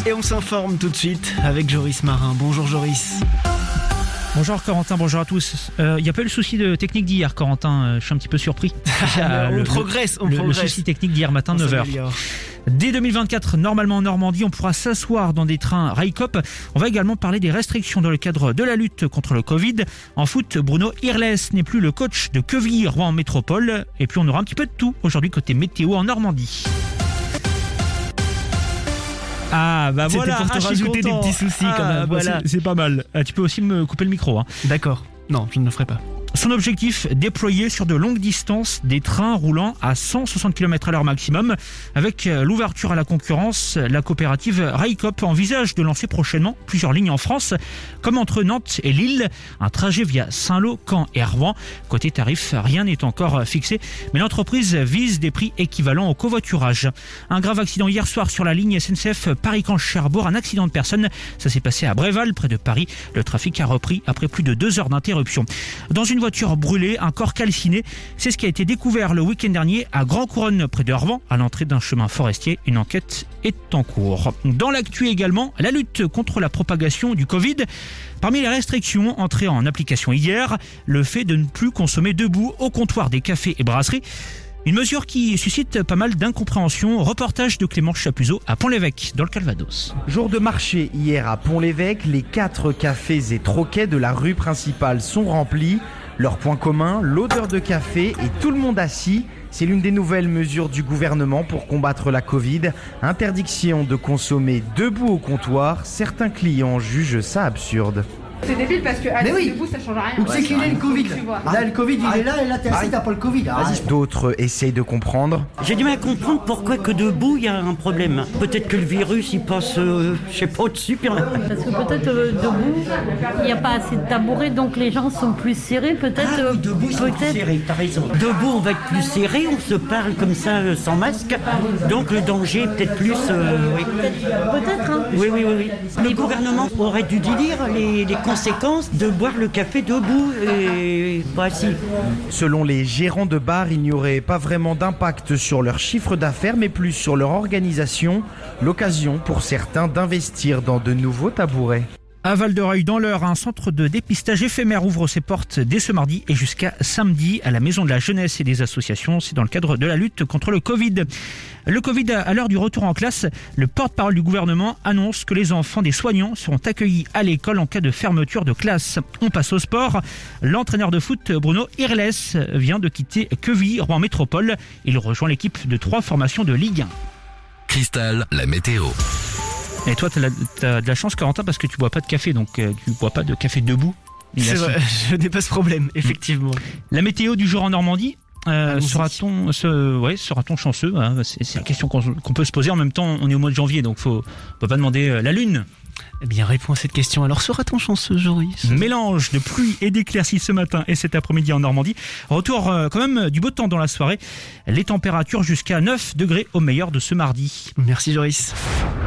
Et on s'informe tout de suite avec Joris Marin. Bonjour Joris. Bonjour Corentin, bonjour à tous. Il n'y a pas eu le souci de technique d'hier, Corentin, je suis un petit peu surpris. On progresse. Le souci technique d'hier matin, 9h. Dès 2024, normalement en Normandie, on pourra s'asseoir dans des trains Railcoop. On va également parler des restrictions dans le cadre de la lutte contre le Covid. En foot, Bruno Irles n'est plus le coach de Quevilly-Rouen Métropole. Et puis on aura un petit peu de tout aujourd'hui côté météo en Normandie. Ah bah c'était voilà, pour te rajouter des petits soucis quand même. Voilà. C'est pas mal. Tu peux aussi me couper le micro. Hein. D'accord. Non, je ne le ferai pas. Son objectif, déployer sur de longues distances des trains roulant à 160 km/h maximum. Avec l'ouverture à la concurrence, la coopérative Railcoop envisage de lancer prochainement plusieurs lignes en France, comme entre Nantes et Lille, un trajet via Saint-Lô, Caen et Rouen. Côté tarif, rien n'est encore fixé, mais l'entreprise vise des prix équivalents au covoiturage. Un grave accident hier soir sur la ligne SNCF Paris-Caen-Cherbourg, un accident de personne. Ça s'est passé à Bréval, près de Paris. Le trafic a repris après plus de 2 heures d'interruption. Dans une voiture brûlée, un corps calciné. C'est ce qui a été découvert le week-end dernier à Grand-Couronne, près de Rouen, à l'entrée d'un chemin forestier. Une enquête est en cours. Dans l'actu également, la lutte contre la propagation du Covid. Parmi les restrictions entrées en application hier, le fait de ne plus consommer debout au comptoir des cafés et brasseries. Une mesure qui suscite pas mal d'incompréhension. Reportage de Clément Chapuzot à Pont-l'Évêque, dans le Calvados. Jour de marché hier à Pont-l'Évêque, les 4 cafés et troquets de la rue principale sont remplis. Leur point commun, l'odeur de café et tout le monde assis. C'est l'une des nouvelles mesures du gouvernement pour combattre la Covid. Interdiction de consommer debout au comptoir. Certains clients jugent ça absurde. C'est débile parce que debout ça change rien. Où c'est qu'il est le Covid Là le Covid il est là et là t'es assis, t'as pas le Covid. D'autres essayent de comprendre. J'ai du mal à comprendre pourquoi que debout il y a un problème. Peut-être que le virus il passe, je sais pas, au-dessus. Parce que peut-être debout il n'y a pas assez de tabourets donc les gens sont plus serrés. Peut-être debout ils sont plus serrés, t'as raison. Debout on va être plus serré, on se parle comme ça sans masque. Donc le danger peut-être plus. Oui. Peut-être hein. Oui. Le gouvernement aurait dû lire les conséquences de boire le café debout et pas assis. Selon les gérants de bars, il n'y aurait pas vraiment d'impact sur leur chiffre d'affaires, mais plus sur leur organisation. L'occasion pour certains d'investir dans de nouveaux tabourets. À Val-de-Reuil, dans l'Eure, un centre de dépistage éphémère ouvre ses portes dès ce mardi et jusqu'à samedi à la Maison de la Jeunesse et des associations. C'est dans le cadre de la lutte contre le Covid. Le Covid, à l'heure du retour en classe, le porte-parole du gouvernement annonce que les enfants des soignants seront accueillis à l'école en cas de fermeture de classe. On passe au sport. L'entraîneur de foot Bruno Irles vient de quitter Quevilly-Rouen Métropole. Il rejoint l'équipe de 3 formations de Ligue 1. Cristal, la météo. Et toi, t'as de la chance, Corentin, parce que tu bois pas de café, donc tu bois pas de café debout. C'est vrai, je n'ai pas ce problème, effectivement. La météo du jour en Normandie, sera-t-on chanceux hein, c'est la question qu'on peut se poser. En même temps, on est au mois de janvier, donc on peut pas demander la lune. Eh bien, réponds à cette question. Alors, sera-t-on chanceux, Joris ? Mélange de pluie et d'éclaircies ce matin et cet après-midi en Normandie. Retour quand même du beau temps dans la soirée. Les températures jusqu'à 9 degrés au meilleur de ce mardi. Merci, Joris.